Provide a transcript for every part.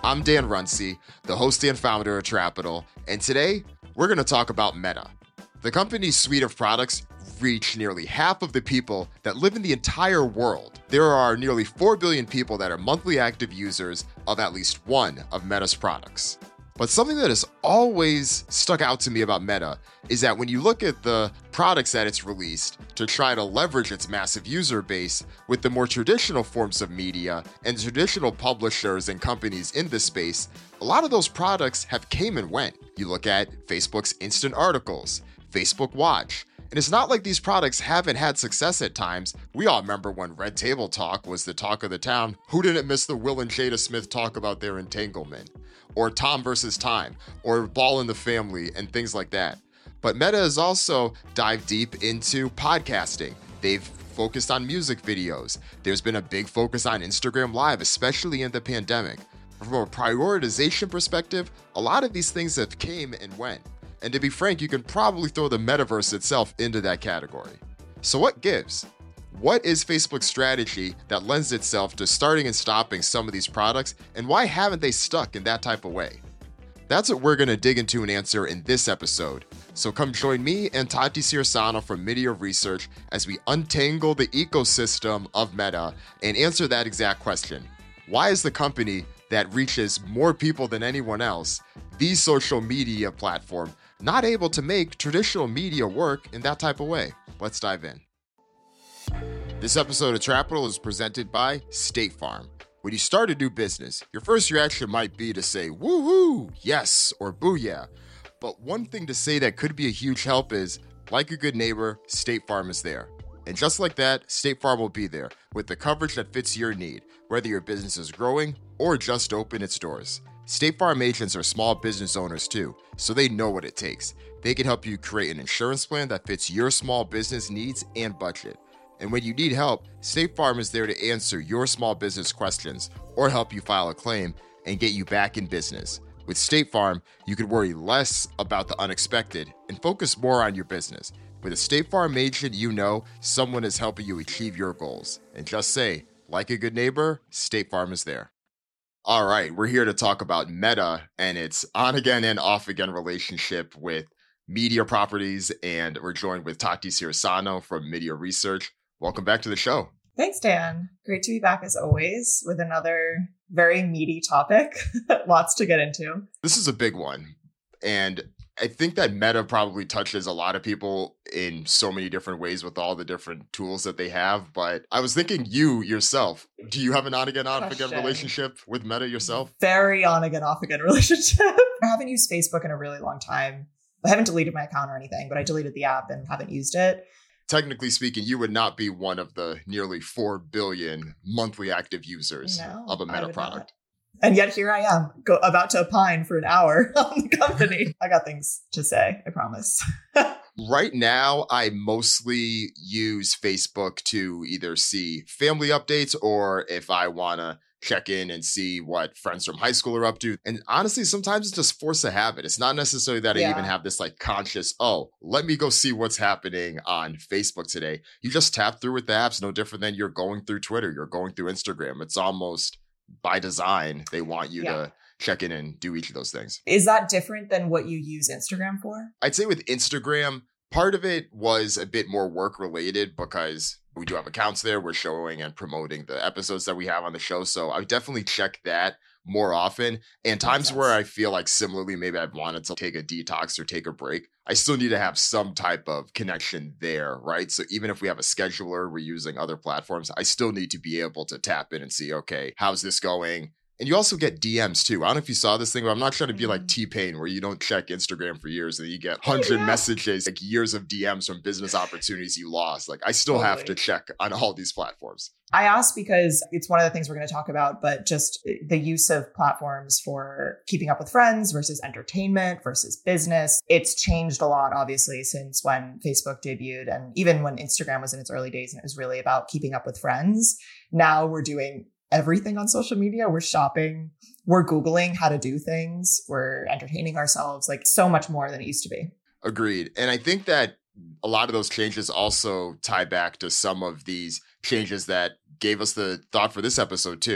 I'm Dan Runcie, the host and founder of Trapital, and today we're going to talk about Meta. The company's suite of products reach nearly half of the people that live in the entire world. There are nearly 4 billion people that are monthly active users of at least one of Meta's products. But something that has always stuck out to me about Meta is that when you look at the products that it's released to try to leverage its massive user base with the more traditional forms of media and traditional publishers and companies in this space, a lot of those products have came and went. You look at Facebook's Instant Articles, Facebook Watch, and it's not like these products haven't had success at times. We all remember when Red Table Talk was the talk of the town. Who didn't miss the Will and Jada Smith talk about their entanglement? Or Tom versus Time, or Ball in the Family, and things like that. But Meta has also dived deep into podcasting. They've focused on music videos. There's been a big focus on Instagram Live, especially in the pandemic. From a prioritization perspective, a lot of these things have came and went. And to be frank, you can probably throw the metaverse itself into that category. So what gives? What is Facebook's strategy that lends itself to starting and stopping some of these products, and why haven't they stuck in that type of way? That's what we're going to dig into and answer in this episode. So come join me and Tati Cirsano from Media Research as we untangle the ecosystem of Meta and answer that exact question. Why is the company that reaches more people than anyone else, the social media platform, not able to make traditional media work in that type of way? Let's dive in. This episode of Trapital is presented by State Farm. When you start a new business, your first reaction might be to say, woohoo, yes, or booyah. But one thing to say that could be a huge help is, like a good neighbor, State Farm is there. And just like that, State Farm will be there with the coverage that fits your need, whether your business is growing or just opened its doors. State Farm agents are small business owners too, so they know what it takes. They can help you create an insurance plan that fits your small business needs and budget. And when you need help, State Farm is there to answer your small business questions or help you file a claim and get you back in business. With State Farm, you can worry less about the unexpected and focus more on your business. With a State Farm agent, you know someone is helping you achieve your goals. And just say, like a good neighbor, State Farm is there. All right, we're here to talk about Meta and its on-again and off-again relationship with media properties. And we're joined with Tati Cirsano from Media Research. Welcome back to the show. Thanks, Dan. Great to be back as always with another very meaty topic. Lots to get into. This is a big one. And I think that Meta probably touches a lot of people in so many different ways with all the different tools that they have. But I was thinking you yourself, do you have an on-again, off-again relationship with Meta yourself? Very on-again, off-again relationship. I haven't used Facebook in a really long time. I haven't deleted my account or anything, but I deleted the app and haven't used it. Technically speaking, you would not be one of the nearly 4 billion monthly active users of a Meta product. Not. And yet here I am, about to opine for an hour on the company. I got things to say, I promise. Right now, I mostly use Facebook to either see family updates or if I want to check in and see what friends from high school are up to. And honestly, sometimes it's just force of habit. It's not necessarily that I even have this like conscious, let me go see what's happening on Facebook today. You just tap through with the apps, no different than you're going through Twitter, you're going through Instagram. It's almost by design, they want you to check in and do each of those things. Is that different than what you use Instagram for? I'd say with Instagram, part of it was a bit more work related because we do have accounts there. We're showing and promoting the episodes that we have on the show. So I definitely check that more often. And times where I feel like similarly, maybe I've wanted to take a detox or take a break, I still need to have some type of connection there, right? So even if we have a scheduler, we're using other platforms, I still need to be able to tap in and see, okay, how's this going? And you also get DMs too. I don't know if you saw this thing, but I'm not trying to be like T-Pain where you don't check Instagram for years and you get 100 messages, like years of DMs from business opportunities you lost. Like I still have to check on all these platforms. I asked because it's one of the things we're going to talk about, but just the use of platforms for keeping up with friends versus entertainment versus business. It's changed a lot, obviously, since when Facebook debuted and even when Instagram was in its early days and it was really about keeping up with friends. Now we're doing everything on social media. We're shopping, we're Googling how to do things, we're entertaining ourselves, like so much more than it used to be. Agreed. And I think that a lot of those changes also tie back to some of these changes that gave us the thought for this episode too,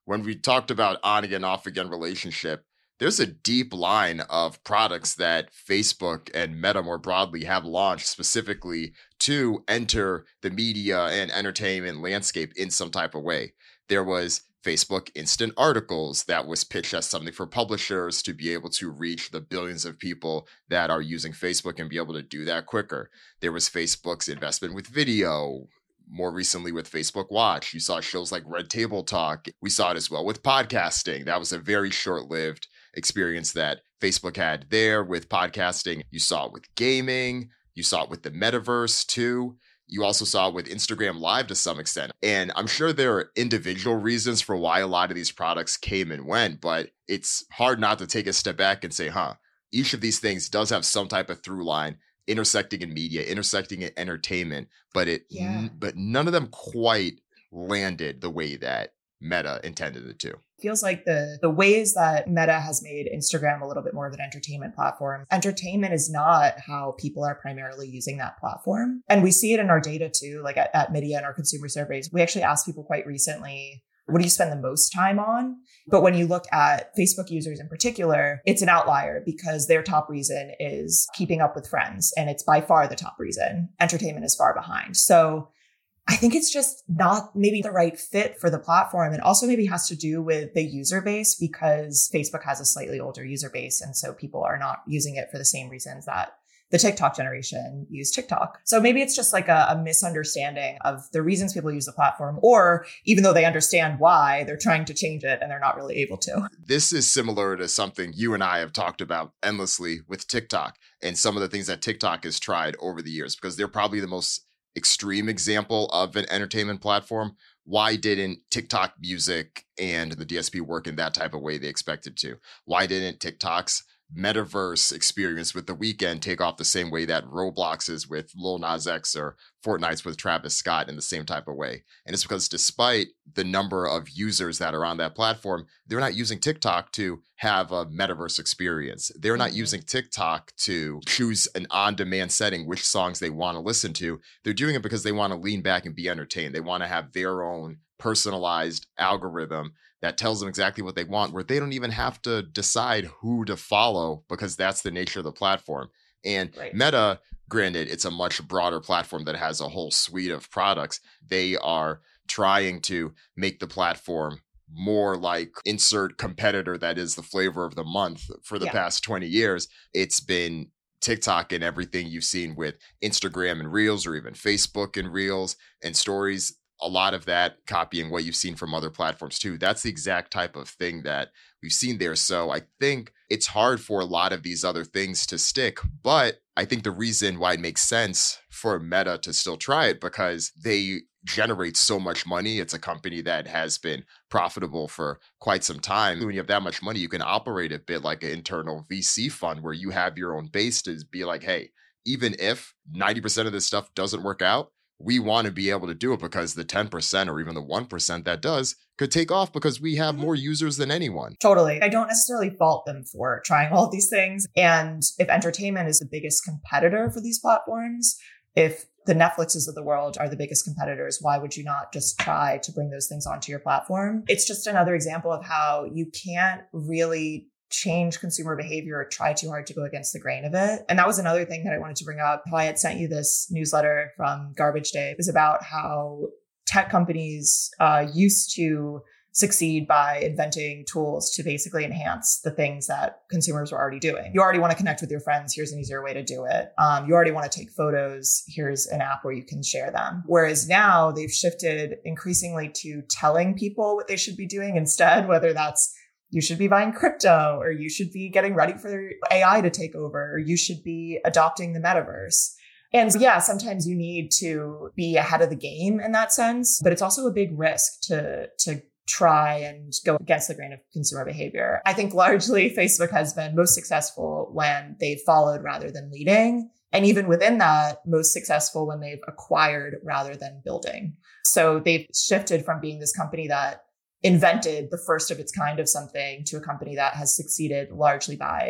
when we talked about on again, off again relationship, there's a deep line of products that Facebook and Meta more broadly have launched specifically to enter the media and entertainment landscape in some type of way. There was Facebook Instant Articles that was pitched as something for publishers to be able to reach the billions of people that are using Facebook and be able to do that quicker. There was Facebook's investment with video. More recently with Facebook Watch, you saw shows like Red Table Talk. We saw it as well with podcasting. That was a very short-lived experience that Facebook had there with podcasting. You saw it with gaming. You saw it with the metaverse too. You also saw it with Instagram Live to some extent. And I'm sure there are individual reasons for why a lot of these products came and went, but it's hard not to take a step back and say, each of these things does have some type of through line intersecting in media, intersecting in entertainment, but none of them quite landed the way that Meta intended it to. Feels like the ways that Meta has made Instagram a little bit more of an entertainment platform. Entertainment is not how people are primarily using that platform. And we see it in our data too, like at Media and our consumer surveys. We actually asked people quite recently, what do you spend the most time on? But when you look at Facebook users in particular, it's an outlier because their top reason is keeping up with friends. And it's by far the top reason. Entertainment is far behind. So I think it's just not maybe the right fit for the platform. It also maybe has to do with the user base because Facebook has a slightly older user base. And so people are not using it for the same reasons that the TikTok generation use TikTok. So maybe it's just like a misunderstanding of the reasons people use the platform, or even though they understand why, they're trying to change it and they're not really able to. This is similar to something you and I have talked about endlessly with TikTok and some of the things that TikTok has tried over the years, because they're probably the most extreme example of an entertainment platform. Why didn't TikTok music and the DSP work in that type of way they expected to? Why didn't TikTok's metaverse experience with The Weeknd take off the same way that Roblox is with Lil Nas X or Fortnite's with Travis Scott in the same type of way? And it's because despite the number of users that are on that platform, they're not using TikTok to have a metaverse experience. They're not using TikTok to choose an on-demand setting, which songs they want to listen to. They're doing it because they want to lean back and be entertained. They want to have their own personalized algorithm that tells them exactly what they want, where they don't even have to decide who to follow because that's the nature of the platform. And right. Meta, granted, it's a much broader platform that has a whole suite of products. They are trying to make the platform more like insert competitor that is the flavor of the month for the past 20 years. It's been TikTok and everything you've seen with Instagram and Reels, or even Facebook and Reels and Stories. A lot of that copying what you've seen from other platforms too. That's the exact type of thing that we've seen there. So I think it's hard for a lot of these other things to stick, but I think the reason why it makes sense for Meta to still try it, because they generate so much money. It's a company that has been profitable for quite some time. When you have that much money, you can operate a bit like an internal VC fund where you have your own base to be like, hey, even if 90% of this stuff doesn't work out, we want to be able to do it because the 10% or even the 1% that does could take off because we have more users than anyone. Totally. I don't necessarily fault them for trying all of these things. And if entertainment is the biggest competitor for these platforms, if the Netflixes of the world are the biggest competitors, why would you not just try to bring those things onto your platform? It's just another example of how you can't really change consumer behavior or try too hard to go against the grain of it. And that was another thing that I wanted to bring up. I had sent you this newsletter from Garbage Day. It was about how tech companies used to succeed by inventing tools to basically enhance the things that consumers were already doing. You already want to connect with your friends. Here's an easier way to do it. You already want to take photos. Here's an app where you can share them. Whereas now they've shifted increasingly to telling people what they should be doing instead, whether that's you should be buying crypto, or you should be getting ready for AI to take over, or you should be adopting the metaverse. And yeah, sometimes you need to be ahead of the game in that sense, but it's also a big risk to try and go against the grain of consumer behavior. I think largely Facebook has been most successful when they've followed rather than leading. And even within that, most successful when they've acquired rather than building. So they've shifted from being this company that invented the first of its kind of something to a company that has succeeded largely by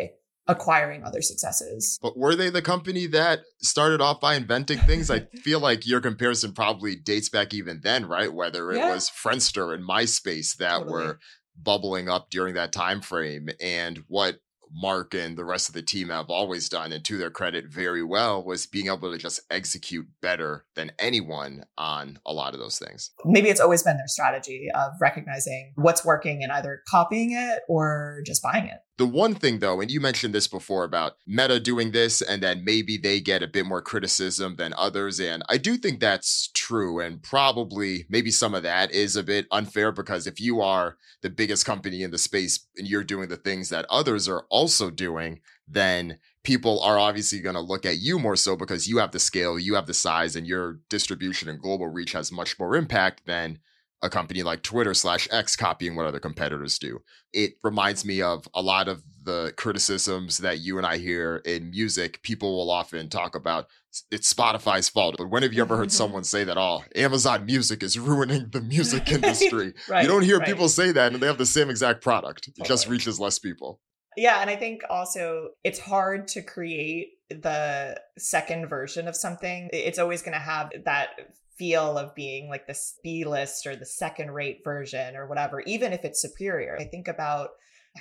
acquiring other successes. But were they the company that started off by inventing things? I feel like your comparison probably dates back even then, right? Whether it was Friendster and MySpace that were bubbling up during that time frame, and what Mark and the rest of the team have always done, and to their credit very well, was being able to just execute better than anyone on a lot of those things. Maybe it's always been their strategy of recognizing what's working and either copying it or just buying it. The one thing, though, and you mentioned this before about Meta doing this, and then maybe they get a bit more criticism than others. And I do think that's true. And probably maybe some of that is a bit unfair, because if you are the biggest company in the space and you're doing the things that others are also doing, then people are obviously going to look at you more so because you have the scale, you have the size, and your distribution and global reach has much more impact than a company like Twitter/X copying what other competitors do. It reminds me of a lot of the criticisms that you and I hear in music. People will often talk about it's Spotify's fault. But when have you ever heard someone say that, oh, Amazon Music is ruining the music industry? You don't hear people say that, and they have the same exact product. It just reaches less people. Yeah. And I think also it's hard to create the second version of something. It's always going to have that feel of being like the B-list or the second rate version or whatever, even if it's superior. I think about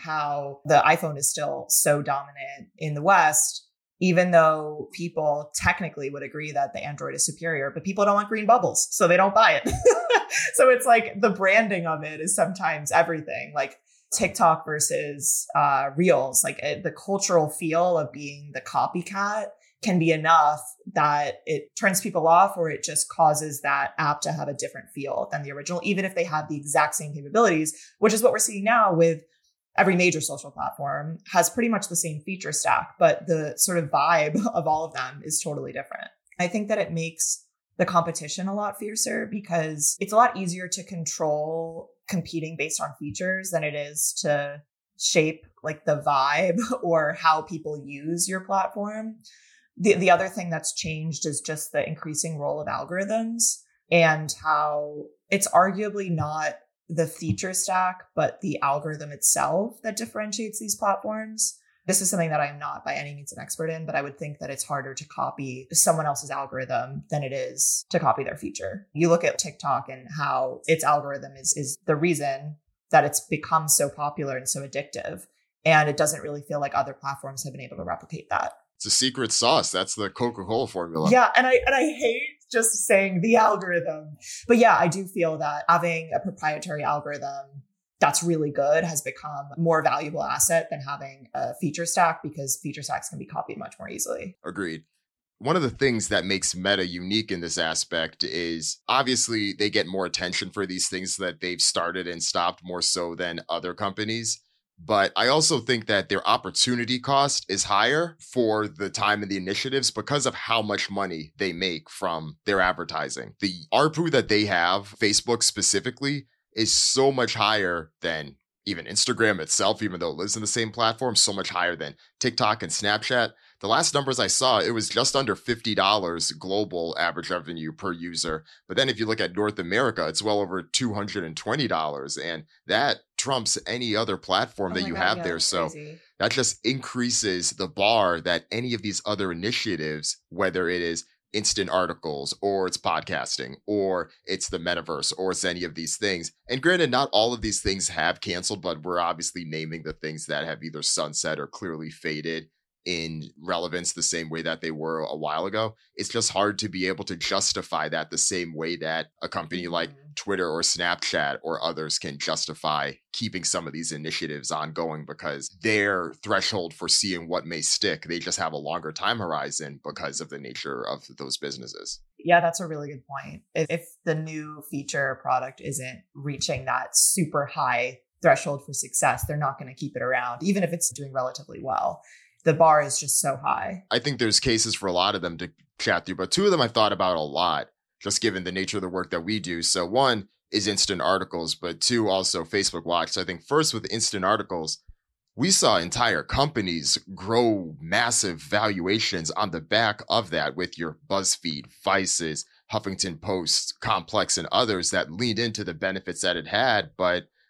how the iPhone is still so dominant in the West, even though people technically would agree that the Android is superior, but people don't want green bubbles, so they don't buy it. So it's like the branding of it is sometimes everything. Like TikTok versus Reels, like the cultural feel of being the copycat can be enough that it turns people off, or it just causes that app to have a different feel than the original, even if they have the exact same capabilities, which is what we're seeing now with every major social platform has pretty much the same feature stack, but the sort of vibe of all of them is totally different. I think that it makes the competition a lot fiercer because it's a lot easier to control competing based on features than it is to shape like the vibe or how people use your platform. The other thing that's changed is just the increasing role of algorithms and how it's arguably not the feature stack, but the algorithm itself that differentiates these platforms. This is something that I'm not by any means an expert in, but I would think that it's harder to copy someone else's algorithm than it is to copy their feature. You look at TikTok and how its algorithm is the reason that it's become so popular and so addictive. And it doesn't really feel like other platforms have been able to replicate that. It's a secret sauce. That's the Coca-Cola formula. Yeah. And I hate just saying the algorithm. But yeah, I do feel that having a proprietary algorithm that's really good has become a more valuable asset than having a feature stack, because feature stacks can be copied much more easily. Agreed. One of the things that makes Meta unique in this aspect is obviously they get more attention for these things that they've started and stopped more so than other companies. But I also think that their opportunity cost is higher for the time and the initiatives because of how much money they make from their advertising. The ARPU that they have, Facebook specifically, is so much higher than even Instagram itself, even though it lives in the same platform, so much higher than TikTok and Snapchat. The last numbers I saw, it was just under $50 global average revenue per user. But then if you look at North America, it's well over $220. And that trumps any other platform that you have there. So that just increases the bar that any of these other initiatives, whether it is instant articles or it's podcasting or it's the metaverse or it's any of these things. And granted, not all of these things have canceled, but we're obviously naming the things that have either sunset or clearly faded in relevance the same way that they were a while ago. It's just hard to be able to justify that the same way that a company like Twitter or Snapchat or others can justify keeping some of these initiatives ongoing, because their threshold for seeing what may stick, they just have a longer time horizon because of the nature of those businesses. Yeah, that's a really good point. If the new feature product isn't reaching that super high threshold for success, they're not going to keep it around, even if it's doing relatively well. The bar is just so high. I think there's cases for a lot of them to chat through, but two of them I thought about a lot, just given the nature of the work that we do. So one is instant articles, but two, also Facebook Watch. So I think first with instant articles, we saw entire companies grow massive valuations on the back of that with your BuzzFeed, Vice's, Huffington Post, Complex, and others that leaned into the benefits that it had. But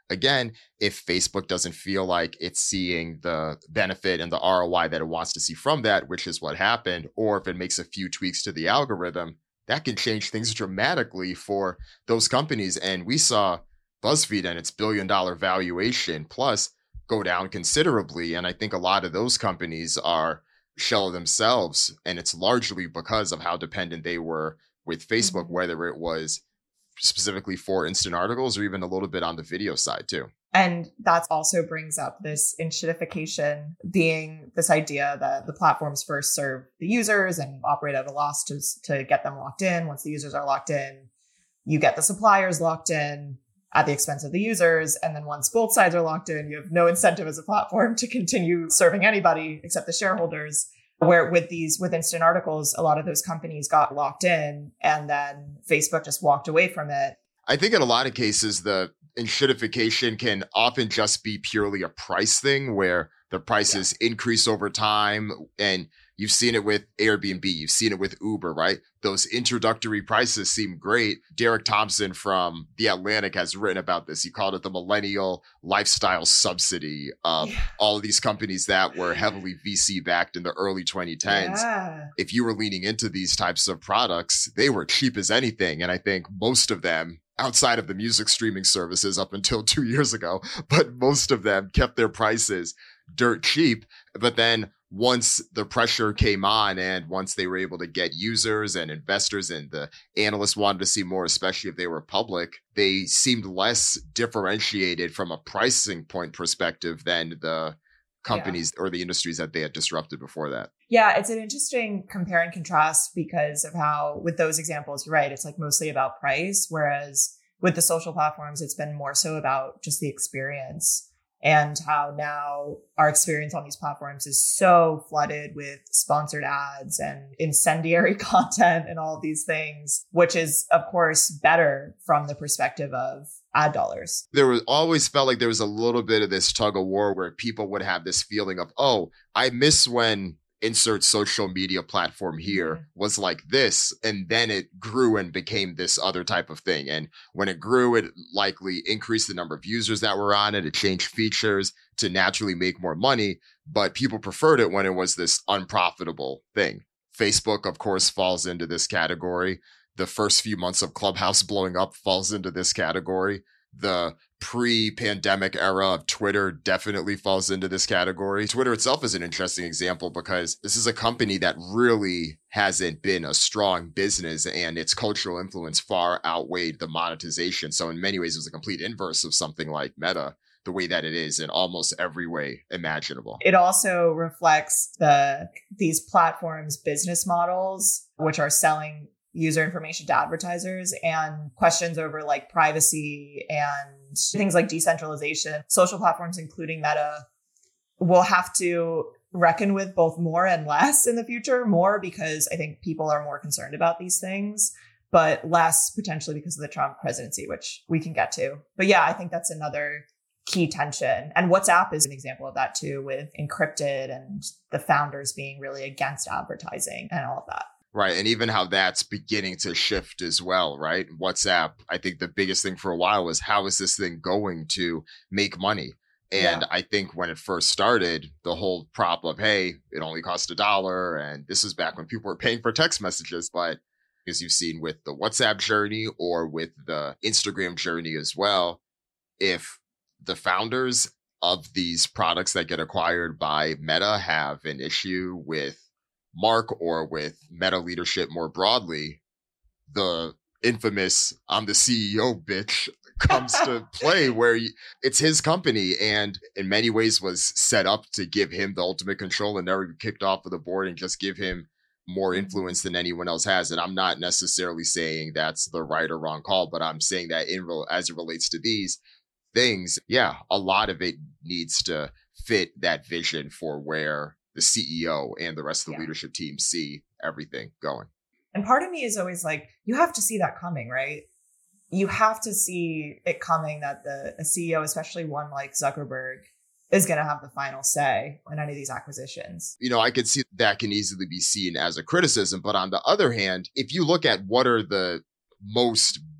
Again, if Facebook doesn't feel like it's seeing the benefit and the ROI that it wants to see from that, which is what happened, or if it makes a few tweaks to the algorithm, that can change things dramatically for those companies. And we saw BuzzFeed and its billion-dollar valuation plus go down considerably. And I think a lot of those companies are shell of themselves. And it's largely because of how dependent they were with Facebook, whether it was specifically for instant articles or even a little bit on the video side too. And that also brings up this inshitification being this idea that the platforms first serve the users and operate at a loss to get them locked in. Once the users are locked in, you get the suppliers locked in at the expense of the users. And then once both sides are locked in, you have no incentive as a platform to continue serving anybody except the shareholders. Where with instant articles, a lot of those companies got locked in and then Facebook just walked away from it. I think in a lot of cases, the enshittification can often just be purely a price thing where the prices increase over time. And you've seen it with Airbnb, you've seen it with Uber, right? Those introductory prices seem great. Derek Thompson from The Atlantic has written about this. He called it the millennial lifestyle subsidy of all of these companies that were heavily VC backed in the early 2010s. Yeah. If you were leaning into these types of products, they were cheap as anything. And I think most of them, outside of the music streaming services up until 2 years ago, but most of them kept their prices dirt cheap. But then once the pressure came on and once they were able to get users and investors and the analysts wanted to see more, especially if they were public, they seemed less differentiated from a pricing point perspective than the companies or the industries that they had disrupted before that. Yeah, it's an interesting compare and contrast because of how with those examples, you're right, it's like mostly about price, whereas with the social platforms, it's been more so about just the experience. And how now our experience on these platforms is so flooded with sponsored ads and incendiary content and all of these things, which is, of course, better from the perspective of ad dollars. There was always felt like there was a little bit of this tug of war where people would have this feeling of, oh, I miss when insert social media platform here was like this, and then it grew and became this other type of thing. And when it grew, it likely increased the number of users that were on it. It changed features to naturally make more money, but people preferred it when it was this unprofitable thing. Facebook, of course, falls into this category. The first few months of Clubhouse blowing up falls into this category. The pre-pandemic era of Twitter definitely falls into this category. Twitter itself is an interesting example because this is a company that really hasn't been a strong business and its cultural influence far outweighed the monetization. So in many ways, it was a complete inverse of something like Meta, the way that it is in almost every way imaginable. It also reflects these platforms' business models, which are selling user information to advertisers, and questions over like privacy and things like decentralization. Social platforms, including Meta, will have to reckon with both more and less in the future. More because I think people are more concerned about these things, but less potentially because of the Trump presidency, which we can get to. But yeah, I think that's another key tension. And WhatsApp is an example of that too, with encrypted and the founders being really against advertising and all of that. Right. And even how that's beginning to shift as well, right? WhatsApp, I think the biggest thing for a while was how is this thing going to make money? And I think when it first started, the whole prop of, hey, it only cost $1. And this is back when people were paying for text messages. But as you've seen with the WhatsApp journey or with the Instagram journey as well, if the founders of these products that get acquired by Meta have an issue with Mark or with Meta leadership more broadly, the infamous "I'm the CEO" bitch comes to play, where it's his company and in many ways was set up to give him the ultimate control and never be kicked off of the board and just give him more influence than anyone else has. And I'm not necessarily saying that's the right or wrong call, but I'm saying that as it relates to these things, a lot of it needs to fit that vision for where the CEO and the rest of the leadership team see everything going. And part of me is always like, you have to see that coming, right? You have to see it coming that a CEO, especially one like Zuckerberg, is going to have the final say in any of these acquisitions. You know, I could see that can easily be seen as a criticism. But on the other hand, if you look at what are the most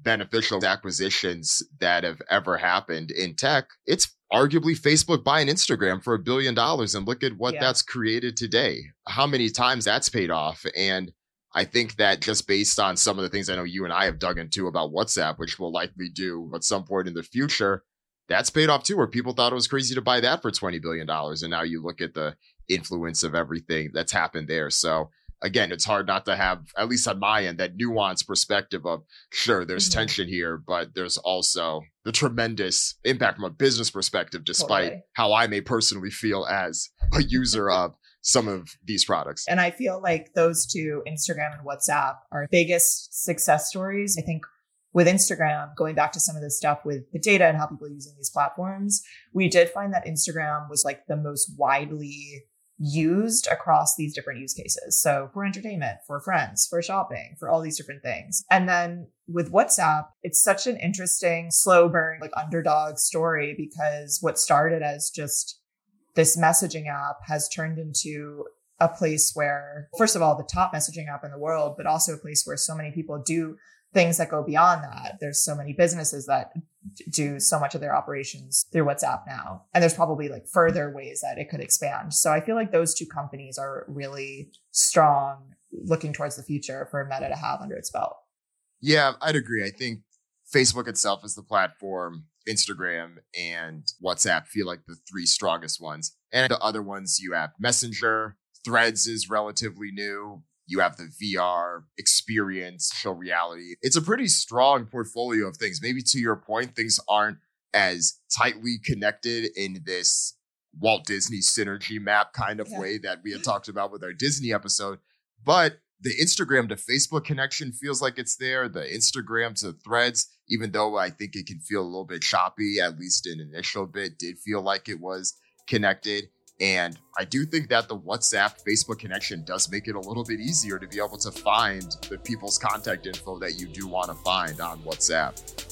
beneficial acquisitions that have ever happened in tech, it's arguably Facebook buying Instagram for $1 billion. And look at what that's created today, how many times that's paid off. And I think that just based on some of the things I know you and I have dug into about WhatsApp, which we'll likely do at some point in the future, that's paid off too, where people thought it was crazy to buy that for $20 billion. And now you look at the influence of everything that's happened there. So again, it's hard not to have, at least on my end, that nuanced perspective of, sure, there's tension here, but there's also the tremendous impact from a business perspective, despite how I may personally feel as a user of some of these products. And I feel like those two, Instagram and WhatsApp, are biggest success stories. I think with Instagram, going back to some of the stuff with the data and how people are using these platforms, we did find that Instagram was like the most widely used across these different use cases. So for entertainment, for friends, for shopping, for all these different things. And then with WhatsApp, it's such an interesting, slow burn, like underdog story, because what started as just this messaging app has turned into a place where, first of all, the top messaging app in the world, but also a place where so many people do things that go beyond that. There's so many businesses that do so much of their operations through WhatsApp now. And there's probably like further ways that it could expand. So I feel like those two companies are really strong looking towards the future for Meta to have under its belt. Yeah, I'd agree. I think Facebook itself is the platform. Instagram and WhatsApp feel like the three strongest ones. And the other ones, you have Messenger, Threads is relatively new. You have the VR experience, show reality. It's a pretty strong portfolio of things. Maybe to your point, things aren't as tightly connected in this Walt Disney synergy map kind of way that we had talked about with our Disney episode. But the Instagram to Facebook connection feels like it's there. The Instagram to Threads, even though I think it can feel a little bit choppy, at least in initial bit, did feel like it was connected. And I do think that the WhatsApp Facebook connection does make it a little bit easier to be able to find the people's contact info that you do want to find on WhatsApp.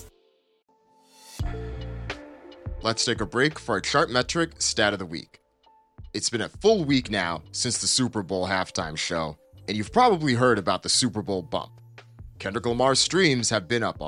Let's take a break for our Chartmetric Stat of the Week. It's been a full week now since the Super Bowl halftime show, and you've probably heard about the Super Bowl bump. Kendrick Lamar's streams have been up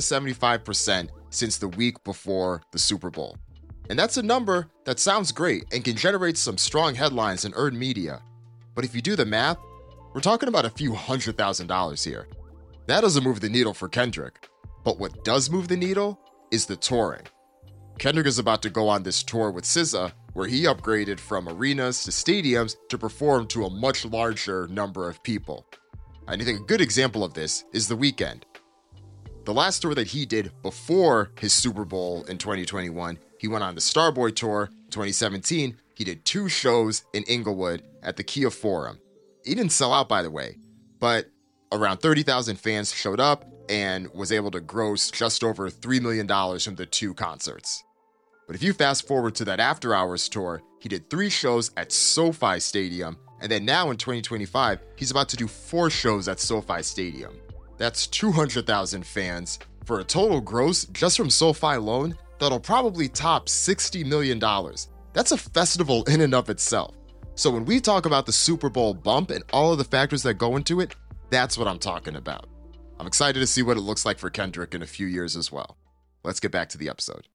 175% since the week before the Super Bowl. And that's a number that sounds great and can generate some strong headlines in earned media. But if you do the math, we're talking about a few $100,000 here. That doesn't move the needle for Kendrick. But what does move the needle is the touring. Kendrick is about to go on this tour with SZA, where he upgraded from arenas to stadiums to perform to a much larger number of people. And I think a good example of this is The Weeknd. The last tour that he did before his Super Bowl in 2021, he went on the Starboy Tour. In 2017, he did 2 shows in Inglewood at the Kia Forum. He didn't sell out, by the way, but around 30,000 fans showed up and was able to gross just over $3 million from the 2 concerts. But if you fast forward to that After Hours tour, he did 3 shows at SoFi Stadium, and then now in 2025, he's about to do 4 shows at SoFi Stadium. That's 200,000 fans for a total gross just from SoFi alone that'll probably top $60 million. That's a festival in and of itself. So when we talk about the Super Bowl bump and all of the factors that go into it, that's what I'm talking about. I'm excited to see what it looks like for Kendrick in a few years as well. Let's get back to the episode.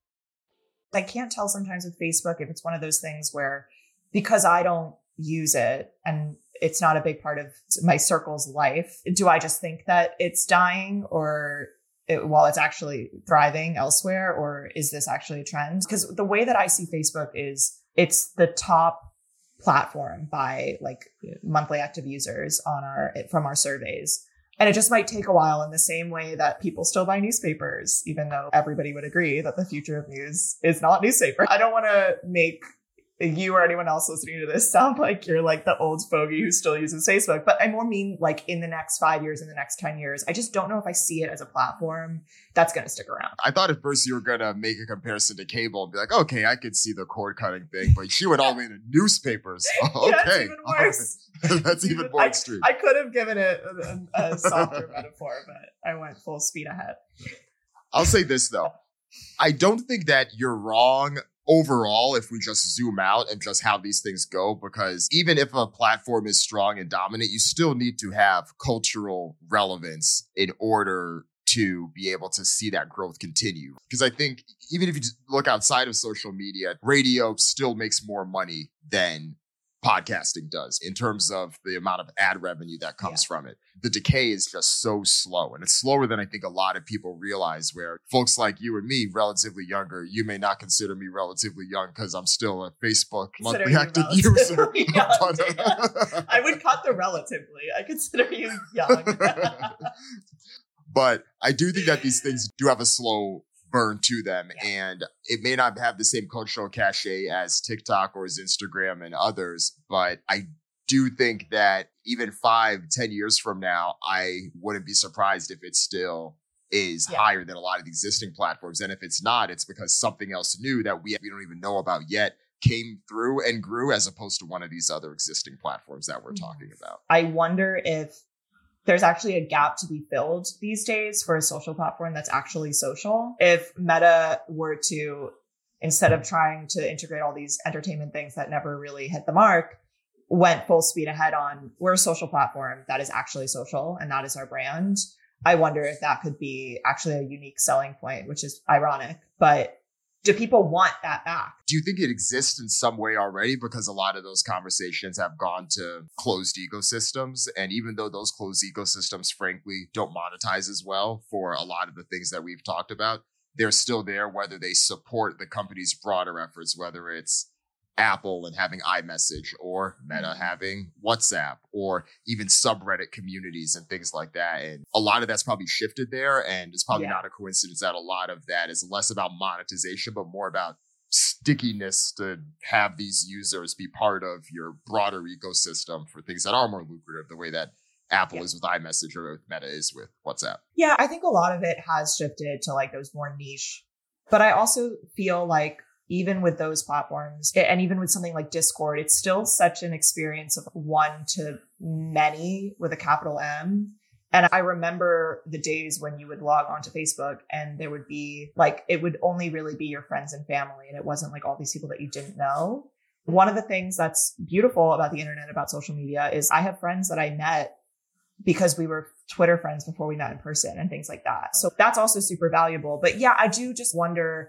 I can't tell sometimes with Facebook if it's one of those things where, because I don't use it and it's not a big part of my circle's life, do I just think that it's dying or while it's actually thriving elsewhere, or is this actually a trend? Because the way that I see Facebook is it's the top platform by like monthly active users from our surveys. And it just might take a while in the same way that people still buy newspapers, even though everybody would agree that the future of news is not newspaper. I don't want to make you or anyone else listening to this sound like you're like the old fogey who still uses Facebook, but I more mean like in the next 5 years, in the next 10 years, I just don't know if I see it as a platform that's going to stick around. I thought at first you were going to make a comparison to cable and be like, okay, I could see the cord cutting thing, but she went all the way to newspapers. Okay. Yeah, that's even worse. That's even more extreme. I could have given it a softer metaphor, but I went full speed ahead. I'll say this though. I don't think that you're wrong overall if we just zoom out and just how these things go, because even if a platform is strong and dominant, you still need to have cultural relevance in order to be able to see that growth continue. Because I think even if you just look outside of social media, radio still makes more money than podcasting does in terms of the amount of ad revenue that comes from it. The decay is just so slow, and it's slower than I think a lot of people realize, where folks like you and me, relatively younger, you may not consider me relatively young because I'm still a Facebook monthly active user. I would cut the relatively. I consider you young. But I do think that these things do have a slow burn to them, and it may not have the same cultural cachet as TikTok or as Instagram and others, but I do think that even 5-10 years from now, I wouldn't be surprised if it still is higher than a lot of the existing platforms. And if it's not, it's because something else new that we don't even know about yet came through and grew, as opposed to one of these other existing platforms that we're talking about. I wonder if there's actually a gap to be filled these days for a social platform that's actually social. If Meta were to, instead of trying to integrate all these entertainment things that never really hit the mark, went full speed ahead on, we're a social platform that is actually social and that is our brand. I wonder if that could be actually a unique selling point, which is ironic, but do people want that back? Do you think it exists in some way already? Because a lot of those conversations have gone to closed ecosystems. And even though those closed ecosystems, frankly, don't monetize as well for a lot of the things that we've talked about, they're still there, whether they support the company's broader efforts, whether it's Apple and having iMessage, or Meta having WhatsApp, or even subreddit communities and things like that. And a lot of that's probably shifted there. And it's probably not a coincidence that a lot of that is less about monetization, but more about stickiness to have these users be part of your broader ecosystem for things that are more lucrative, the way that Apple is with iMessage or with Meta is with WhatsApp. Yeah, I think a lot of it has shifted to like those more niche. But I also feel like even with those platforms, and even with something like Discord, it's still such an experience of one to many with a capital M. And I remember the days when you would log onto Facebook and there would be like, it would only really be your friends and family. And it wasn't like all these people that you didn't know. One of the things that's beautiful about the internet, about social media, is I have friends that I met because we were Twitter friends before we met in person and things like that. So that's also super valuable. But yeah, I do just wonder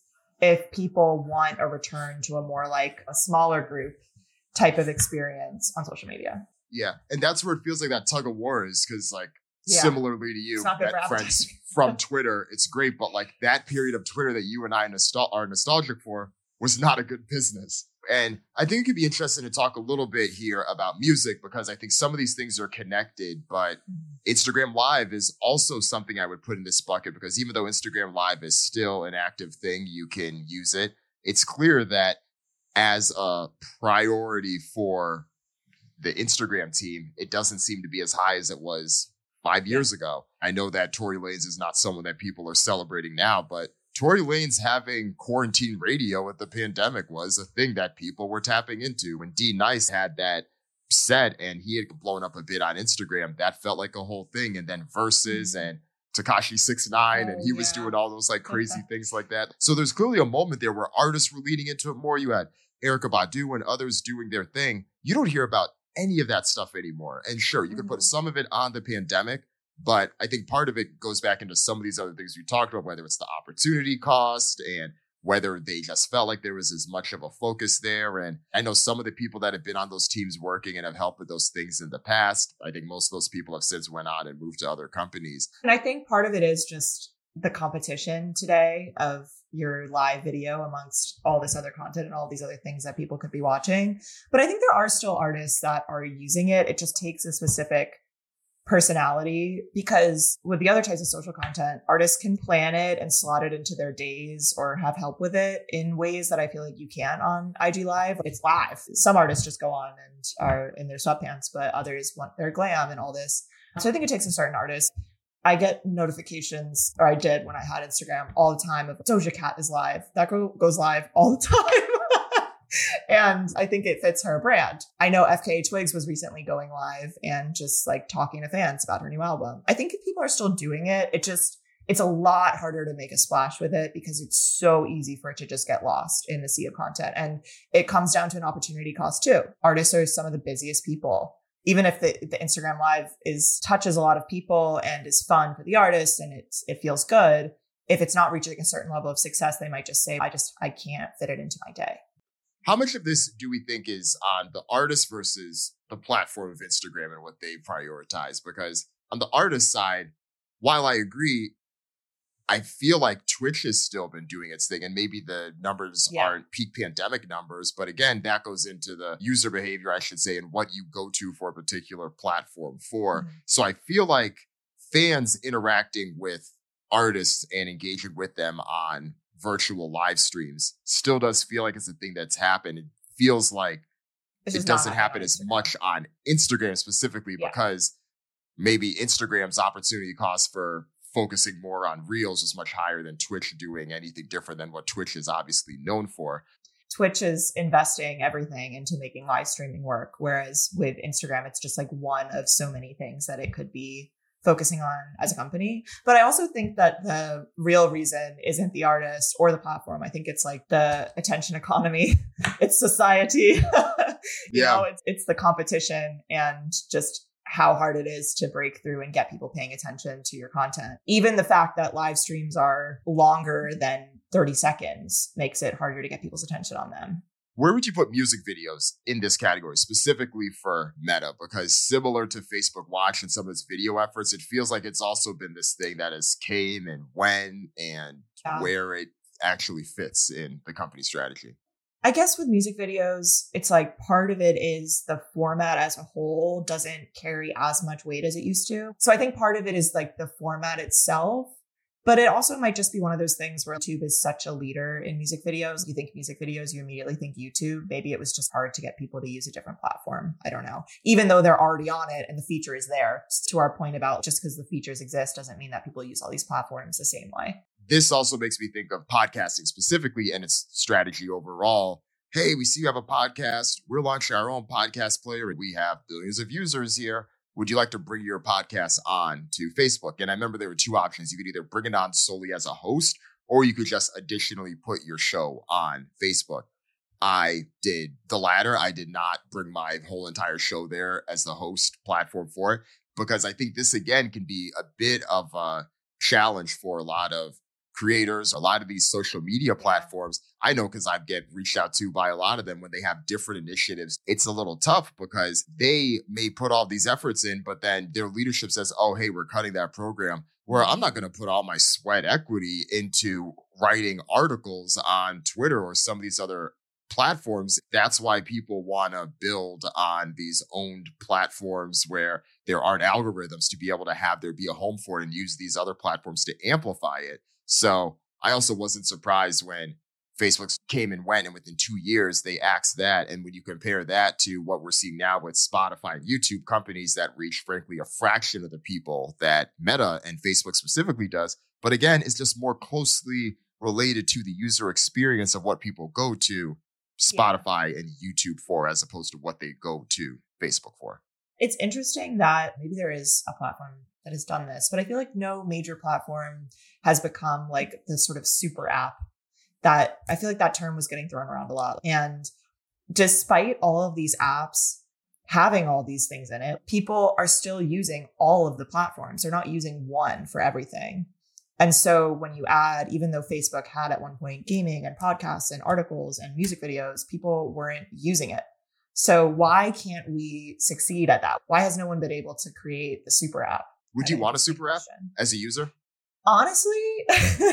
if people want a return to a more like a smaller group type of experience on social media. Yeah. And that's where it feels like that tug of war is, because like similarly to you, that friends from Twitter, it's great. But like that period of Twitter that you and I are nostalgic for was not a good business. And I think it could be interesting to talk a little bit here about music, because I think some of these things are connected, but Instagram Live is also something I would put in this bucket, because even though Instagram Live is still an active thing, you can use it. It's clear that as a priority for the Instagram team, it doesn't seem to be as high as it was 5 years ago. I know that Tory Lanez is not someone that people are celebrating now, but Tory Lanez having quarantine radio with the pandemic was a thing that people were tapping into. When D Nice had that set and he had blown up a bit on Instagram, that felt like a whole thing. And then Versus and Tekashi 6ix9ine, and he was doing all those like crazy things like that. So there's clearly a moment there where artists were leaning into it more. You had Erykah Badu and others doing their thing. You don't hear about any of that stuff anymore. And sure, you could put some of it on the pandemic, but I think part of it goes back into some of these other things we talked about, whether it's the opportunity cost and whether they just felt like there was as much of a focus there. And I know some of the people that have been on those teams working and have helped with those things in the past, I think most of those people have since went on and moved to other companies. And I think part of it is just the competition today of your live video amongst all this other content and all these other things that people could be watching. But I think there are still artists that are using it. It just takes a specific personality, because with the other types of social content, artists can plan it and slot it into their days or have help with it in ways that I feel like you can't on IG Live. It's live. Some artists just go on and are in their sweatpants, but others want their glam and all this. So I think it takes a certain artist. I get notifications, or I did when I had Instagram all the time, of Doja Cat is live. That girl goes live all the time. And I think it fits her brand. I know FKA Twigs was recently going live and just like talking to fans about her new album. I think people are still doing it. It's a lot harder to make a splash with it because it's so easy for it to just get lost in the sea of content. And it comes down to an opportunity cost too. Artists are some of the busiest people even if the Instagram Live touches a lot of people and is fun for the artist and it feels good, if it's not reaching a certain level of success, they might just say, I can't fit it into my day. How much of this do we think is on the artist versus the platform of Instagram and what they prioritize? Because on the artist side, while I agree, I feel like Twitch has still been doing its thing, and maybe the numbers aren't peak pandemic numbers. But again, that goes into the user behavior, I should say, and what you go to for a particular platform for. Mm-hmm. So I feel like fans interacting with artists and engaging with them on virtual live streams still does feel like it's a thing that's happened. It feels like it doesn't happen as much on Instagram specifically because maybe Instagram's opportunity cost for focusing more on Reels is much higher than Twitch doing anything different than what Twitch is obviously known for. Twitch is investing everything into making live streaming work, whereas with Instagram, it's just like one of so many things that it could be focusing on as a company. But I also think that the real reason isn't the artist or the platform. I think it's like the attention economy. It's society. You know, it's the competition and just how hard it is to break through and get people paying attention to your content. Even the fact that live streams are longer than 30 seconds makes it harder to get people's attention on them. Where would you put music videos in this category, specifically for Meta? Because similar to Facebook Watch and some of its video efforts, it feels like it's also been this thing that has came and when and where it actually fits in the company strategy. I guess with music videos, it's like part of it is the format as a whole doesn't carry as much weight as it used to. So I think part of it is like the format itself, but it also might just be one of those things where YouTube is such a leader in music videos. You think music videos, you immediately think YouTube. Maybe it was just hard to get people to use a different platform. I don't know. Even though they're already on it and the feature is there. To our point about just because the features exist doesn't mean that people use all these platforms the same way. This also makes me think of podcasting specifically and its strategy overall. Hey, we see you have a podcast. We're launching our own podcast player. We have billions of users here. Would you like to bring your podcast on to Facebook? And I remember there were two options. You could either bring it on solely as a host, or you could just additionally put your show on Facebook. I did the latter. I did not bring my whole entire show there as the host platform for it, because I think this, again, can be a bit of a challenge for a lot of creators, a lot of these social media platforms. I know because I get reached out to by a lot of them when they have different initiatives. It's a little tough because they may put all these efforts in, but then their leadership says, oh, hey, we're cutting that program. Where I'm not going to put all my sweat equity into writing articles on Twitter or some of these other platforms. That's why people want to build on these owned platforms where there aren't algorithms to be able to have there be a home for it and use these other platforms to amplify it. So I also wasn't surprised when Facebook came and went, and within 2 years, they axed that. And when you compare that to what we're seeing now with Spotify and YouTube, companies that reach, frankly, a fraction of the people that Meta and Facebook specifically does. But again, it's just more closely related to the user experience of what people go to Spotify and YouTube for, as opposed to what they go to Facebook for. It's interesting that maybe there is a platform that has done this, but I feel like no major platform has become like the sort of super app that I feel like that term was getting thrown around a lot. And despite all of these apps having all these things in it, people are still using all of the platforms. They're not using one for everything. And so when you add, even though Facebook had at one point gaming and podcasts and articles and music videos, people weren't using it. So why can't we succeed at that? Why has no one been able to create the super app? Would you want a super app as a user? Honestly,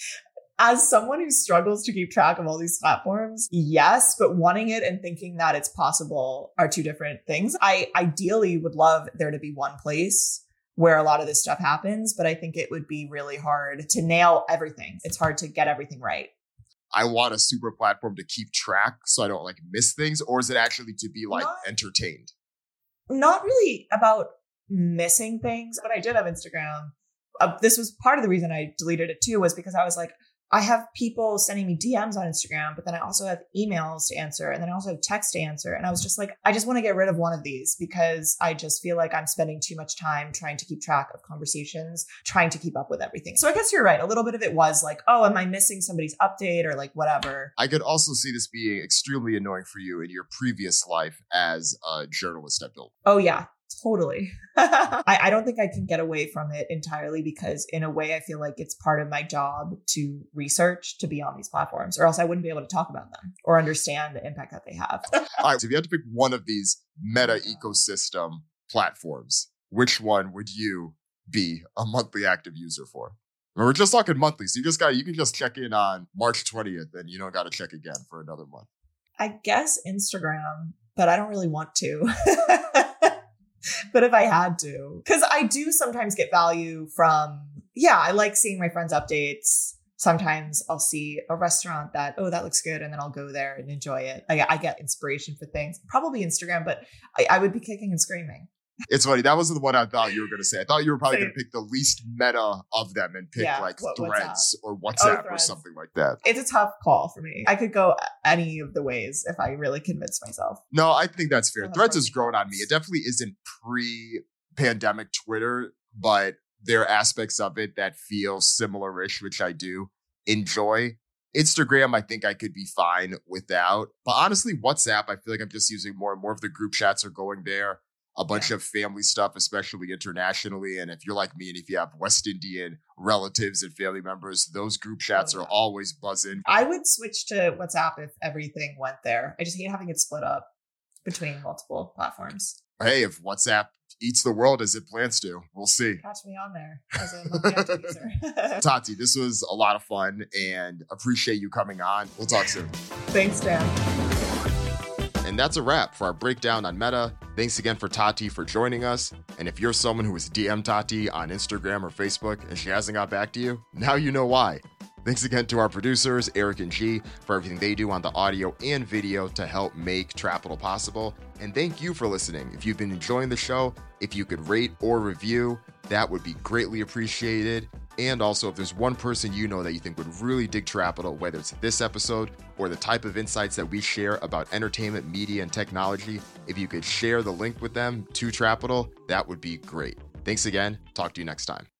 as someone who struggles to keep track of all these platforms, yes, but wanting it and thinking that it's possible are two different things. I ideally would love there to be one place where a lot of this stuff happens, but I think it would be really hard to nail everything. It's hard to get everything right. I want a super platform to keep track so I don't like miss things, or is it actually to be like entertained? Not really about missing things, but I did have Instagram. This was part of the reason I deleted it too, was because I was like, I have people sending me DMs on Instagram, but then I also have emails to answer, and then I also have text to answer. And I was just like, I just want to get rid of one of these because I just feel like I'm spending too much time trying to keep track of conversations, trying to keep up with everything. So I guess you're right. A little bit of it was like, oh, am I missing somebody's update or like whatever? I could also see this being extremely annoying for you in your previous life as a journalist at Billboard. Oh, yeah. Totally. I don't think I can get away from it entirely because in a way I feel like it's part of my job to research, to be on these platforms, or else I wouldn't be able to talk about them or understand the impact that they have. All right. So if you had to pick one of these Meta ecosystem platforms, which one would you be a monthly active user for? And we're just talking monthly. So you can just check in on March 20th and you don't got to check again for another month. I guess Instagram, but I don't really want to. But if I had to, because I do sometimes get value from, I like seeing my friends' updates. Sometimes I'll see a restaurant that looks good. And then I'll go there and enjoy it. I get inspiration for things, probably Instagram, but I would be kicking and screaming. It's funny. That wasn't the one I thought you were going to say. I thought you were probably going to pick the least meta of them and pick Threads or WhatsApp or something like that. It's a tough call for me. I could go any of the ways if I really convince myself. No, I think that's fair. Threads has grown on me. It definitely isn't pre-pandemic Twitter, but there are aspects of it that feel similar-ish, which I do enjoy. Instagram, I think I could be fine without. But honestly, WhatsApp, I feel like I'm just using more and more of the group chats are going there. A bunch of family stuff, especially internationally. And if you're like me and if you have West Indian relatives and family members, those group chats are always buzzing. I would switch to WhatsApp if everything went there. I just hate having it split up between multiple platforms. Hey, if WhatsApp eats the world as it plans to, we'll see. Catch me on there as a monthly active user. Tati, this was a lot of fun and appreciate you coming on. We'll talk soon. Thanks, Dan. And that's a wrap for our breakdown on Meta. Thanks again for Tati for joining us. And if you're someone who has DM'd Tati on Instagram or Facebook and she hasn't got back to you, now you know why. Thanks again to our producers, Eric and G, for everything they do on the audio and video to help make Trapital possible. And thank you for listening. If you've been enjoying the show, if you could rate or review, that would be greatly appreciated. And also, if there's one person you know that you think would really dig Trapital, whether it's this episode or the type of insights that we share about entertainment, media, and technology, if you could share the link with them to Trapital, that would be great. Thanks again. Talk to you next time.